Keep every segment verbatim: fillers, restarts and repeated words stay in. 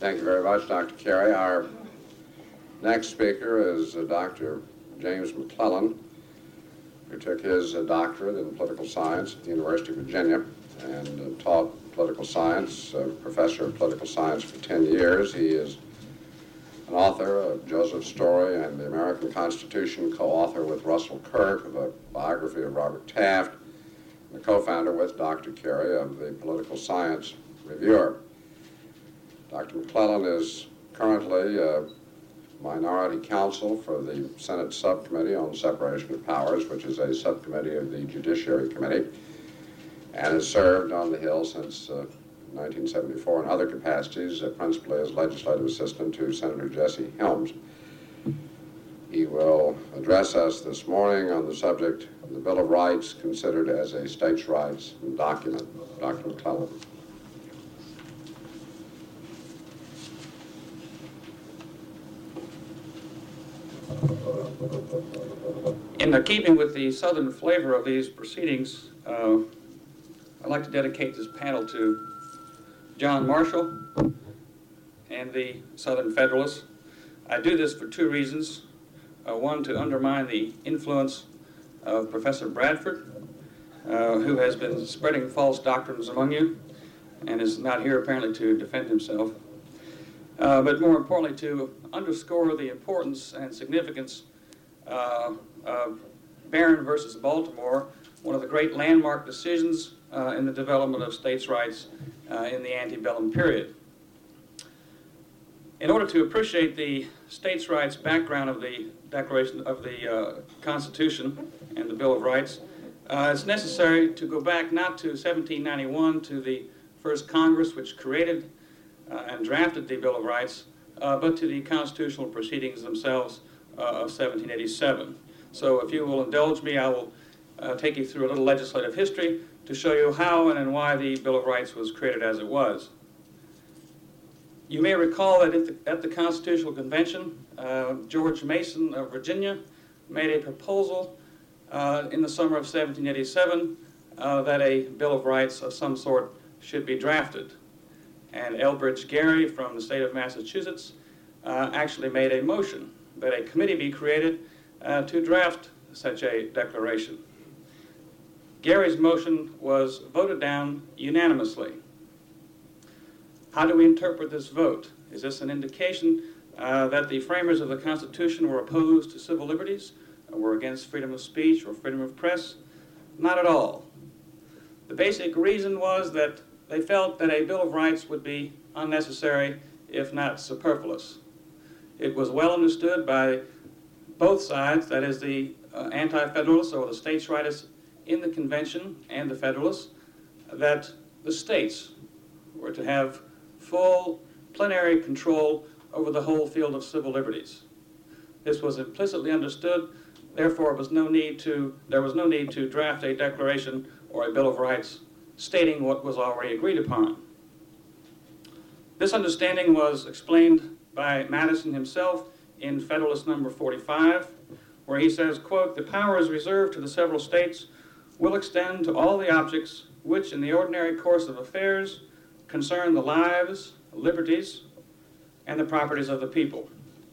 Thank you very much, Doctor Carey. Our next speaker is uh, Doctor James McClellan, who took his uh, doctorate in political science at the University of Virginia and uh, taught political science, uh, professor of political science for ten years. He is an author of Joseph's Story and the American Constitution, co-author with Russell Kirk of a biography of Robert Taft, and the co-founder with Doctor Carey of the Political Science Reviewer. Doctor McClellan is currently a minority counsel for the Senate Subcommittee on Separation of Powers, which is a subcommittee of the Judiciary Committee, and has served on the Hill since uh, nineteen seventy-four in other capacities, uh, principally as legislative assistant to Senator Jesse Helms. He will address us this morning on the subject of the Bill of Rights considered as a states' rights document. Doctor McClellan. In the keeping with the Southern flavor of these proceedings, uh, I'd like to dedicate this panel to John Marshall and the Southern Federalists. I do this for two reasons. Uh, one, to undermine the influence of Professor Bradford, uh, who has been spreading false doctrines among you and is not here apparently to defend himself. Uh, but more importantly, to underscore the importance and significance uh, of Barron versus Baltimore, one of the great landmark decisions uh, in the development of states' rights uh, in the antebellum period. In order to appreciate the states' rights background of the Declaration of the uh, Constitution and the Bill of Rights, uh, it's necessary to go back not to seventeen ninety-one, to the first Congress which created uh, and drafted the Bill of Rights, uh, but to the constitutional proceedings themselves uh, of seventeen eighty-seven. So if you will indulge me, I will uh, take you through a little legislative history to show you how and, and why the Bill of Rights was created as it was. You may recall that at the, at the Constitutional Convention, uh, George Mason of Virginia made a proposal uh, in the summer of seventeen eighty-seven uh, that a Bill of Rights of some sort should be drafted. And Elbridge Gerry from the state of Massachusetts uh, actually made a motion that a committee be created uh, to draft such a declaration. Gerry's motion was voted down unanimously. How do we interpret this vote? Is this an indication uh, that the framers of the Constitution were opposed to civil liberties, or were against freedom of speech or freedom of press? Not at all. The basic reason was that they felt that a Bill of Rights would be unnecessary, if not superfluous. It was well understood by both sides, that is the uh, anti-federalists or the states' rightists in the convention and the federalists, that the states were to have full plenary control over the whole field of civil liberties. This was implicitly understood, therefore was no need to, there was no need to draft a declaration or a Bill of Rights stating what was already agreed upon. This understanding was explained by Madison himself in Federalist number forty-five, where he says, quote, "The powers reserved to the several states will extend to all the objects which in the ordinary course of affairs concern the lives, liberties, and the properties of the people."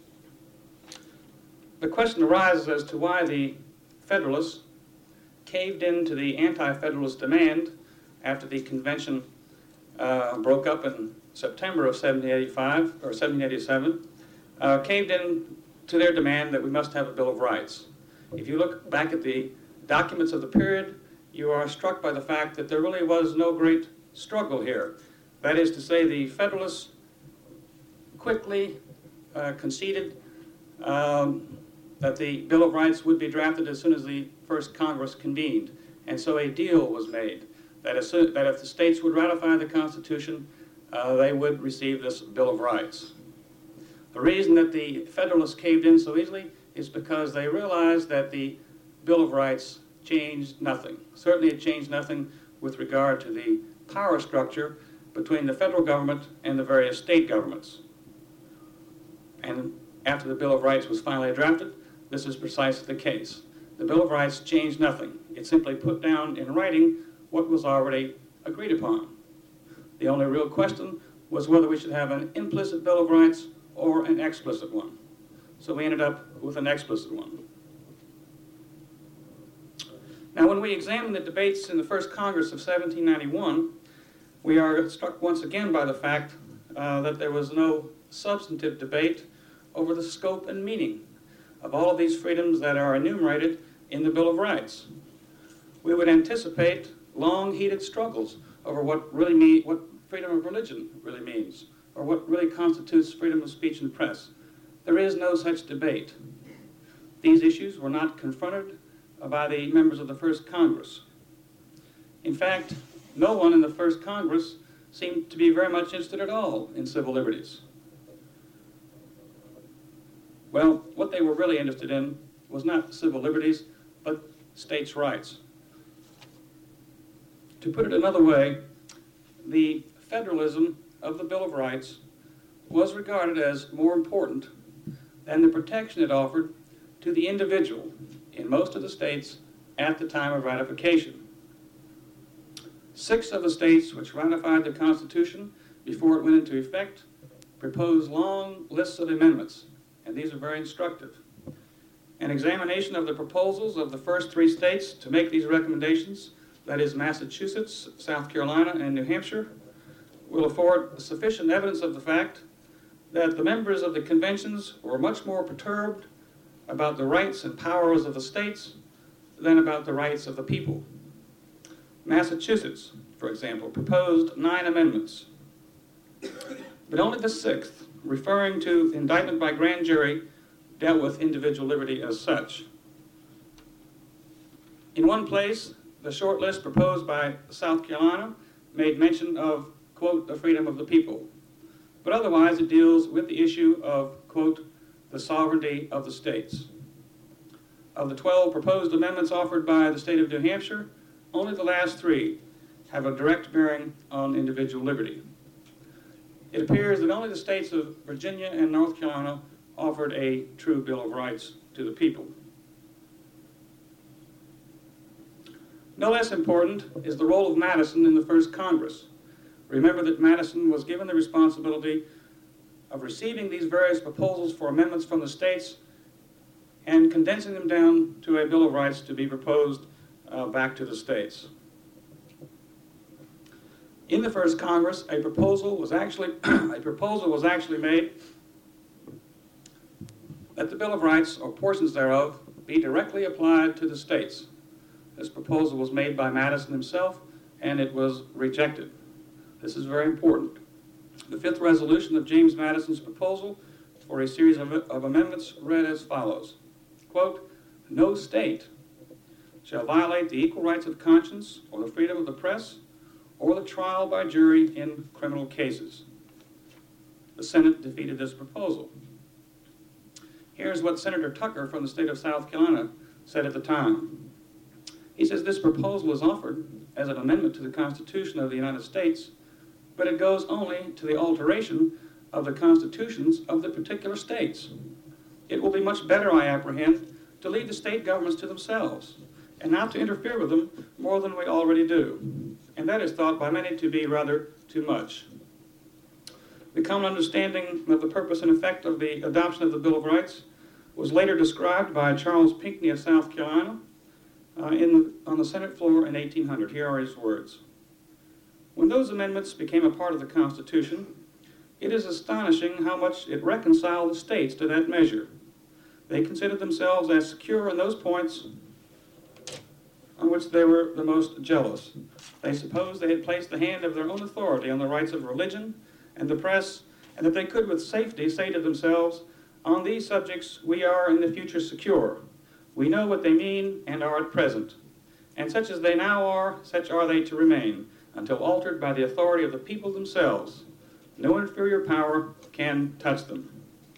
The question arises as to why the Federalists caved in to the anti-Federalist demand after the convention uh, broke up in September of seventeen eighty-five, or seventeen eighty-seven, uh, caved in to their demand that we must have a Bill of Rights. If you look back at the documents of the period, you are struck by the fact that there really was no great struggle here. That is to say, the Federalists quickly uh, conceded um, that the Bill of Rights would be drafted as soon as the first Congress convened. And so a deal was made that, as soon, that if the states would ratify the Constitution, uh, they would receive this Bill of Rights. The reason that the Federalists caved in so easily is because they realized that the Bill of Rights changed nothing. Certainly it changed nothing with regard to the power structure between the federal government and the various state governments. And after the Bill of Rights was finally drafted, this is precisely the case. The Bill of Rights changed nothing. It simply put down in writing what was already agreed upon. The only real question was whether we should have an implicit Bill of Rights or an explicit one. So we ended up with an explicit one. Now, when we examine the debates in the first Congress of seventeen ninety-one, we are struck once again by the fact uh, that there was no substantive debate over the scope and meaning of all of these freedoms that are enumerated in the Bill of Rights. We would anticipate long, heated struggles over what really mean, what freedom of religion really means, or what really constitutes freedom of speech and press. There is no such debate. These issues were not confronted by the members of the first Congress. In fact, no one in the first Congress seemed to be very much interested at all in civil liberties. Well, what they were really interested in was not civil liberties, but states' rights. To put it another way, the federalism of the Bill of Rights was regarded as more important than the protection it offered to the individual in most of the states at the time of ratification. Six of the states which ratified the Constitution before it went into effect proposed long lists of amendments, and these are very instructive. An examination of the proposals of the first three states to make these recommendations, that is Massachusetts, South Carolina, and New Hampshire, will afford sufficient evidence of the fact that the members of the conventions were much more perturbed about the rights and powers of the states than about the rights of the people. Massachusetts, for example, proposed nine amendments, but only the sixth, referring to indictment by grand jury, dealt with individual liberty as such. In one place, the short list proposed by South Carolina made mention of, quote, the freedom of the people, but otherwise it deals with the issue of, quote, the sovereignty of the states. Of the twelve proposed amendments offered by the state of New Hampshire, only the last three have a direct bearing on individual liberty. It appears that only the states of Virginia and North Carolina offered a true Bill of Rights to the people. No less important is the role of Madison in the first Congress. Remember that Madison was given the responsibility of receiving these various proposals for amendments from the states and condensing them down to a Bill of Rights to be proposed uh, back to the states. In the first Congress, a proposal was actually a proposal was actually made that the Bill of Rights, or portions thereof, be directly applied to the states. This proposal was made by Madison himself, and it was rejected. This is very important. The fifth resolution of James Madison's proposal for a series of, of amendments read as follows, quote, no state shall violate the equal rights of conscience or the freedom of the press or the trial by jury in criminal cases. The Senate defeated this proposal. Here's what Senator Tucker from the state of South Carolina said at the time. He says this proposal is offered as an amendment to the Constitution of the United States, but it goes only to the alteration of the constitutions of the particular states. It will be much better, I apprehend, to leave the state governments to themselves and not to interfere with them more than we already do. And that is thought by many to be rather too much. The common understanding of the purpose and effect of the adoption of the Bill of Rights was later described by Charles Pinckney of South Carolina uh, in the, on the Senate floor in eighteen hundred. Here are his words. When those amendments became a part of the Constitution, it is astonishing how much it reconciled the states to that measure. They considered themselves as secure in those points on which they were the most jealous. They supposed they had placed the hand of their own authority on the rights of religion and the press, and that they could with safety say to themselves, on these subjects we are in the future secure. We know what they mean and are at present. And such as they now are, such are they to remain, until altered by the authority of the people themselves. No inferior power can touch them.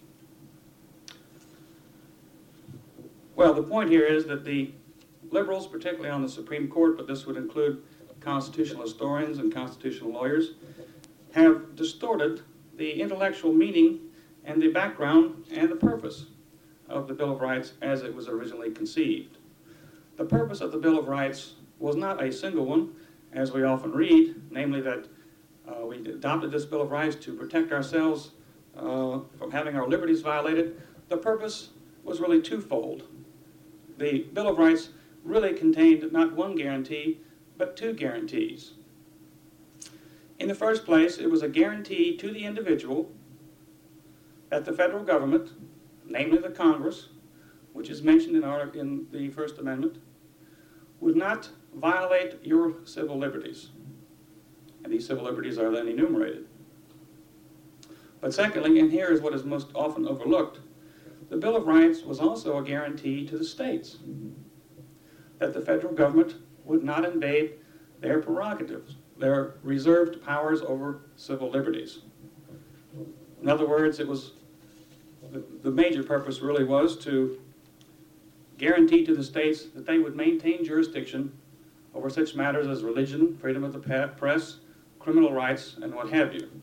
Well, the point here is that the liberals, particularly on the Supreme Court, but this would include constitutional historians and constitutional lawyers, have distorted the intellectual meaning and the background and the purpose of the Bill of Rights as it was originally conceived. The purpose of the Bill of Rights was not a single one, as we often read, namely that Uh, we adopted this Bill of Rights to protect ourselves uh, from having our liberties violated. The purpose was really twofold. The Bill of Rights really contained not one guarantee, but two guarantees. In the first place, it was a guarantee to the individual that the federal government, namely the Congress, which is mentioned in, our, in the First Amendment, would not violate your civil liberties. And these civil liberties are then enumerated. But secondly, and here is what is most often overlooked, the Bill of Rights was also a guarantee to the states that the federal government would not invade their prerogatives, their reserved powers over civil liberties. In other words, it was the, the major purpose really was to guarantee to the states that they would maintain jurisdiction over such matters as religion, freedom of the press, criminal rights, and what have you.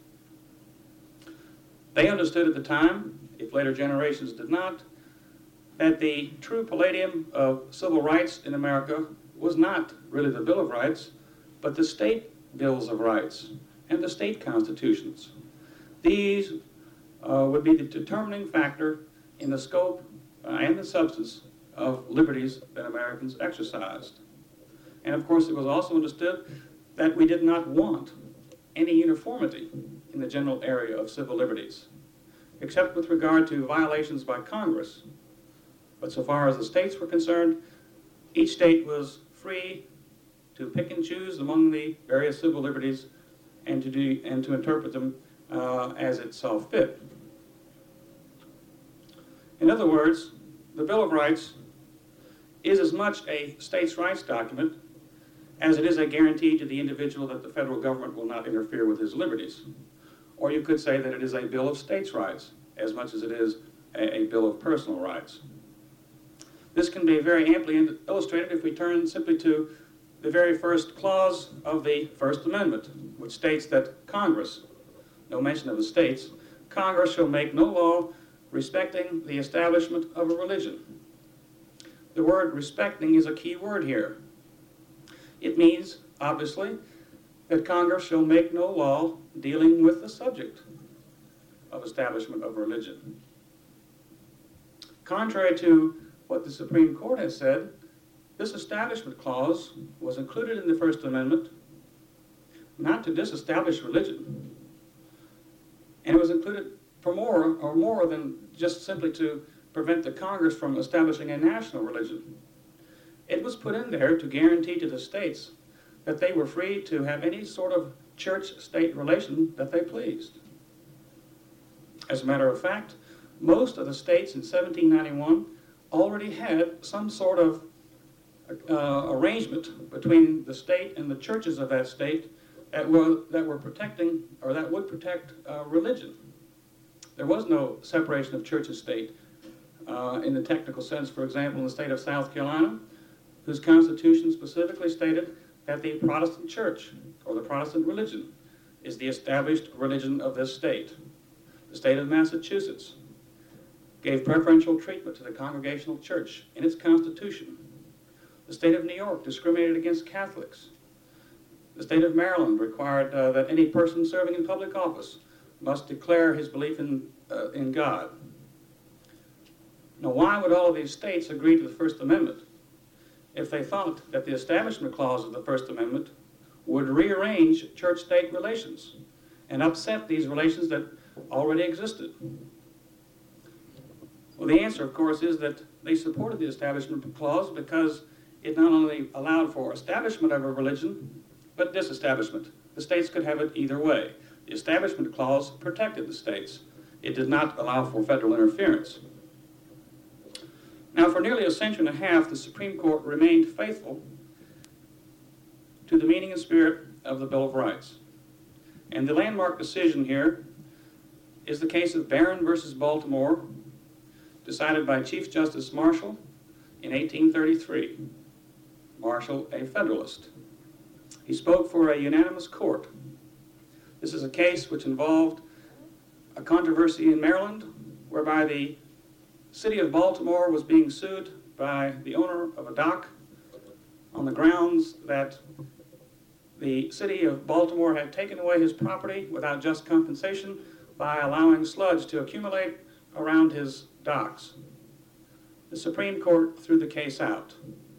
They understood at the time, if later generations did not, that the true palladium of civil rights in America was not really the Bill of Rights, but the state bills of rights and the state constitutions. These uh, would be the determining factor in the scope uh, and the substance of liberties that Americans exercised. And of course, it was also understood that we did not want any uniformity in the general area of civil liberties, except with regard to violations by Congress. But so far as the states were concerned, each state was free to pick and choose among the various civil liberties and to, do, and to interpret them uh, as it saw fit. In other words, the Bill of Rights is as much a states' rights document as it is a guarantee to the individual that the federal government will not interfere with his liberties. Or you could say that it is a Bill of States' Rights as much as it is a, a Bill of Personal Rights. This can be very amply illustrated if we turn simply to the very first clause of the First Amendment, which states that Congress, no mention of the states, Congress shall make no law respecting the establishment of a religion. The word respecting is a key word here. It means, obviously, that Congress shall make no law dealing with the subject of establishment of religion. Contrary to what the Supreme Court has said, this Establishment Clause was included in the First Amendment not to disestablish religion, and it was included for more or more than just simply to prevent the Congress from establishing a national religion. It was put in there to guarantee to the states that they were free to have any sort of church-state relation that they pleased. As a matter of fact, most of the states in seventeen ninety-one already had some sort of uh, arrangement between the state and the churches of that state that were, that were protecting, or that would protect uh, religion. There was no separation of church and state uh, in the technical sense. For example, in the state of South Carolina, whose constitution specifically stated that the Protestant church, or the Protestant religion, is the established religion of this state. The state of Massachusetts gave preferential treatment to the Congregational Church in its constitution. The state of New York discriminated against Catholics. The state of Maryland required uh, that any person serving in public office must declare his belief in, uh, in God. Now, why would all of these states agree to the First Amendment if they thought that the Establishment Clause of the First Amendment would rearrange church-state relations and upset these relations that already existed? Well, the answer, of course, is that they supported the Establishment Clause because it not only allowed for establishment of a religion, but disestablishment. The states could have it either way. The Establishment Clause protected the states. It did not allow for federal interference. Now, for nearly a century and a half, the Supreme Court remained faithful to the meaning and spirit of the Bill of Rights. And the landmark decision here is the case of Barron versus Baltimore, decided by Chief Justice Marshall in eighteen thirty-three. Marshall, a Federalist. He spoke for a unanimous court. This is a case which involved a controversy in Maryland, whereby the city of Baltimore was being sued by the owner of a dock on the grounds that the city of Baltimore had taken away his property without just compensation by allowing sludge to accumulate around his docks. The Supreme Court threw the case out.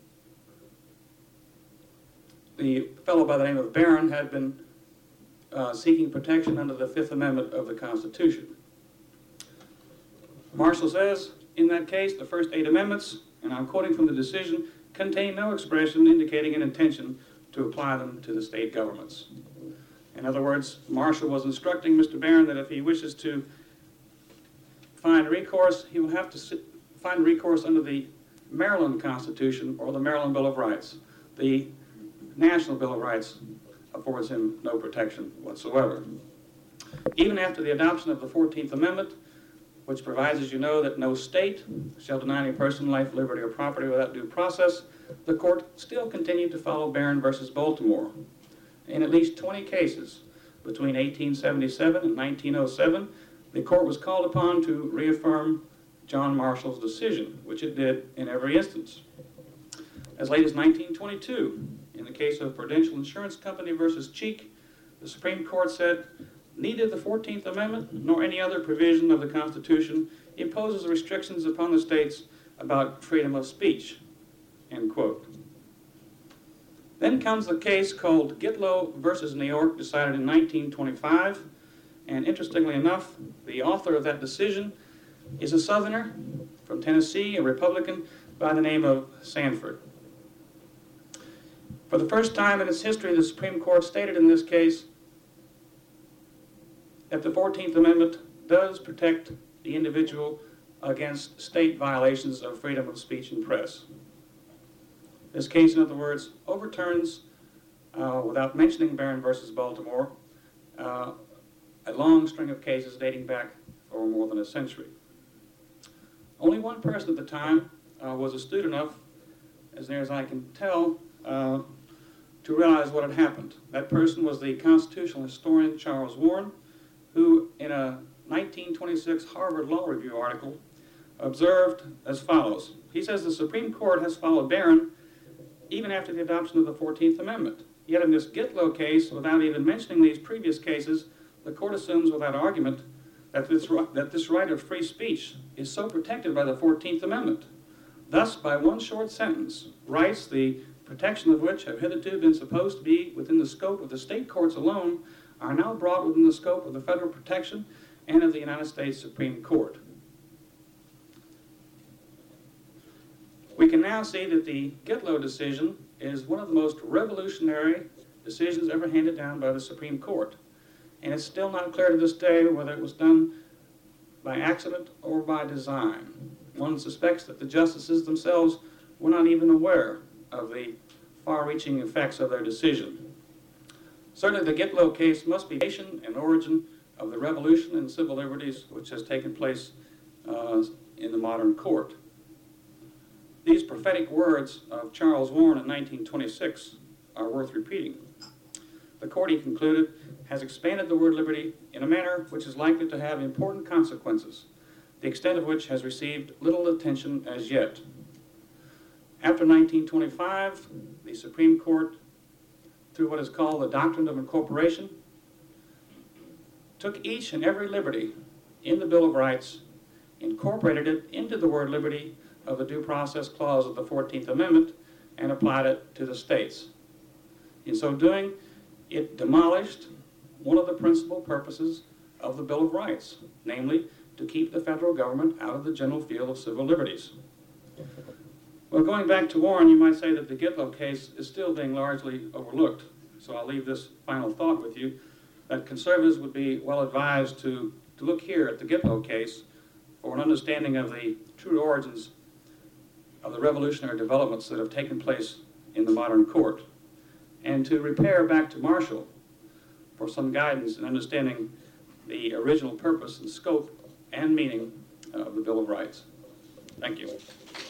The fellow by the name of Barron had been uh, seeking protection under the Fifth Amendment of the Constitution. Marshall says, in that case, the first eight amendments, and I'm quoting from the decision, contain no expression indicating an intention to apply them to the state governments. In other words, Marshall was instructing Mister Barron that if he wishes to find recourse, he will have to find recourse under the Maryland Constitution or the Maryland Bill of Rights. The National Bill of Rights affords him no protection whatsoever. Even after the adoption of the fourteenth Amendment, which provides, as you know, that no state shall deny any person life, liberty, or property without due process, the court still continued to follow Barron versus Baltimore. In at least twenty cases between eighteen seventy-seven and nineteen oh seven, the court was called upon to reaffirm John Marshall's decision, which it did in every instance. As late as nineteen twenty-two, in the case of Prudential Insurance Company versus Cheek, the Supreme Court said, neither the fourteenth Amendment nor any other provision of the Constitution imposes restrictions upon the states about freedom of speech, end quote. Then comes the case called Gitlow versus New York, decided in nineteen twenty-five, and interestingly enough, the author of that decision is a Southerner from Tennessee, a Republican by the name of Sanford. For the first time in its history, the Supreme Court stated in this case that the fourteenth Amendment does protect the individual against state violations of freedom of speech and press. This case, in other words, overturns, uh, without mentioning Barron versus Baltimore, uh, a long string of cases dating back for more than a century. Only one person at the time uh, was astute enough, as near as I can tell, uh, to realize what had happened. That person was the constitutional historian Charles Warren, who in a nineteen twenty-six Harvard Law Review article observed as follows. He says the Supreme Court has followed Barron even after the adoption of the fourteenth Amendment. Yet in this Gitlow case, without even mentioning these previous cases, the court assumes without argument that this, that this right of free speech is so protected by the fourteenth Amendment. Thus, by one short sentence, rights the protection of which have hitherto been supposed to be within the scope of the state courts alone are now brought within the scope of the federal protection and of the United States Supreme Court. We can now see that the Gitlow decision is one of the most revolutionary decisions ever handed down by the Supreme Court. And it's still not clear to this day whether it was done by accident or by design. One suspects that the justices themselves were not even aware of the far-reaching effects of their decision. Certainly the Gitlow case must be the foundation and origin of the revolution in civil liberties which has taken place uh, in the modern court. These prophetic words of Charles Warren in nineteen twenty-six are worth repeating. The court, he concluded, has expanded the word liberty in a manner which is likely to have important consequences, the extent of which has received little attention as yet. After nineteen twenty-five, the Supreme Court, through what is called the Doctrine of Incorporation, took each and every liberty in the Bill of Rights, incorporated it into the word liberty of the Due Process Clause of the fourteenth Amendment, and applied it to the states. In so doing, it demolished one of the principal purposes of the Bill of Rights, namely, to keep the federal government out of the general field of civil liberties. Well, going back to Warren, you might say that the Gitlow case is still being largely overlooked. So I'll leave this final thought with you, that conservatives would be well advised to, to look here at the Gitlow case for an understanding of the true origins of the revolutionary developments that have taken place in the modern court, and to repair back to Marshall for some guidance in understanding the original purpose and scope and meaning of the Bill of Rights. Thank you.